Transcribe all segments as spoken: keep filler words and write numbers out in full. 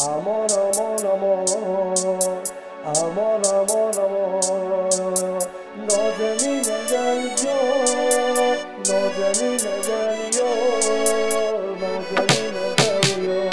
امان امان امان امان امان امان نازنین دریا نازنین دریا نازنین دریا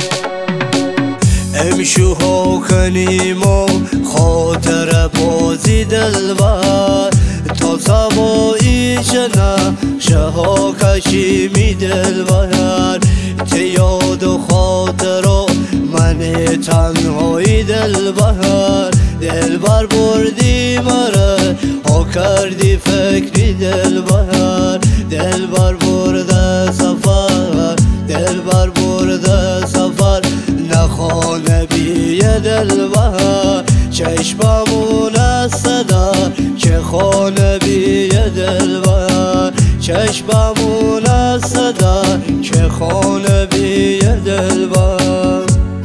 امشوها کنیم و خاطر بازی دلبر تا سبایی چنه شها کشیمی دلبر ته یاد و خاطر من تنهایی دلبر دلبر بردی مره ها کردی فکری دلبر دلبر برده سفر دلبر برده سفر نخانه بیه دلبر چشممون صدا که خانه بیه دلبر چشممون صدا که خانه بیه دلبر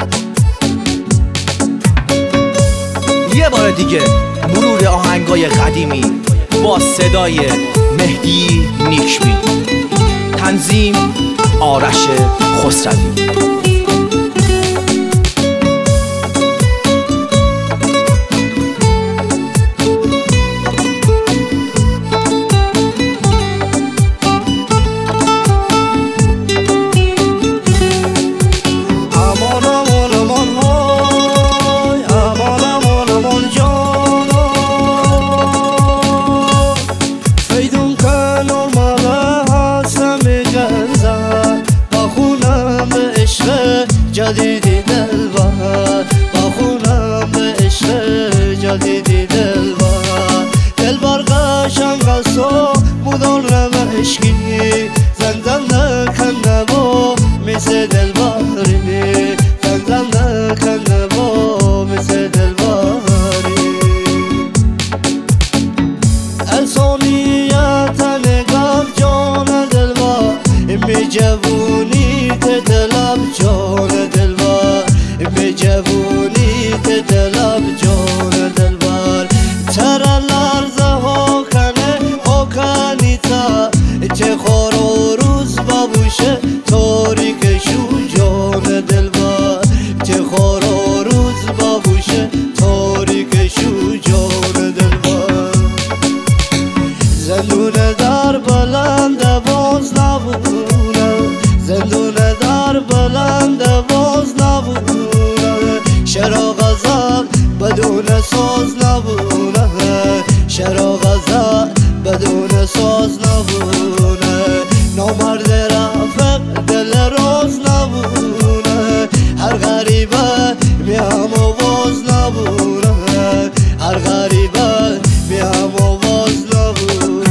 یه بار دیگه مرور آهنگای قدیمی با صدای مهدی نیکبی، تنظیم آرش خسروی. جدیدی دلبر با خونم به عشق جدیدی دلبر دلبر قشنگ است و مدارم عشقی زندم نکنه و مثل دلبری زندم نکنه و مثل دلبری انسانیت نگاه جان دلبر می جوونی دلم جان دلبر می جوونی دلم جان دلبر تر لرزه ها کنه ها کنی تا چه خور و روز ببوشه تاریک شو جان دلبر چه خور و روز ببوشه تاریک شو جان دلبر زندون در بلند باز نبونه زندون در بلند باز نبونه شرا غزل بدون ساز نبونه شرا غزل بدون ساز نبونه نامرد رفق دل راز نبونه هر غریبه میام و باز نبونه هر غریبه میام و باز نبونه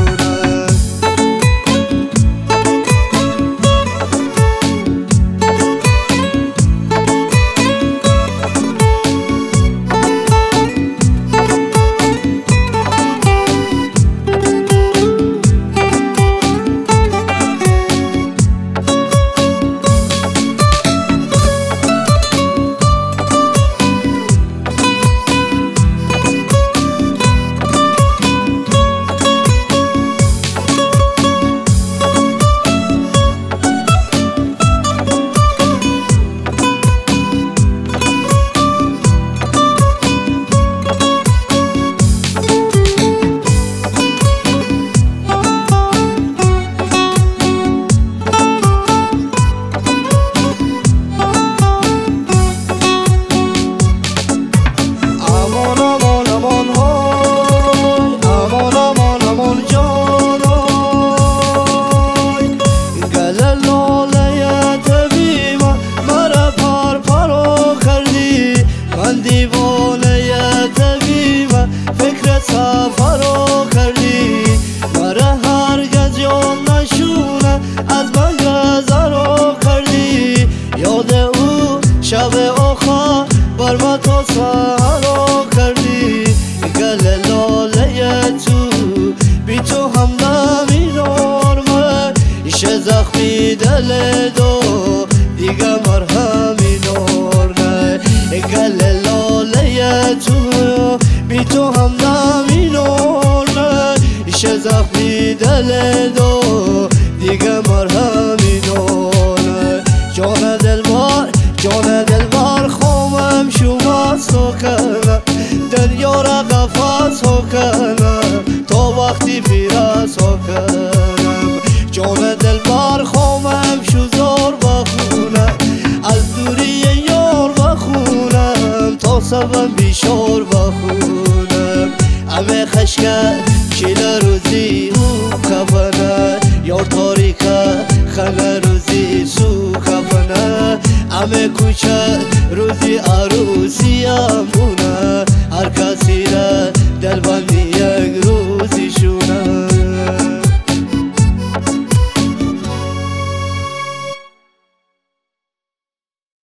سفرو کردی مرا هرگز یاد نشونه از من گذرو کردی یاد او شب آخر بر ما تو سهرو کردی گل لاله تو بی تو هم نمی‌نرمه ایش زخمی دل دو دیگه مرهمی نرمه گل لاله تو بی تو هم نمی‌نرمه ایش زخمی دل دو دیگه مرهمی نرمه جان دلبر جان دلبر خومه خانه دل بار خامم شوزار بخونم از دوری یار بخونم تا سبم بیشار بخونم همه خشکه شیل روزی او کفنه یار تاریکه خنه روزی سو کفنه همه کوچه روزی عروسی هم بونه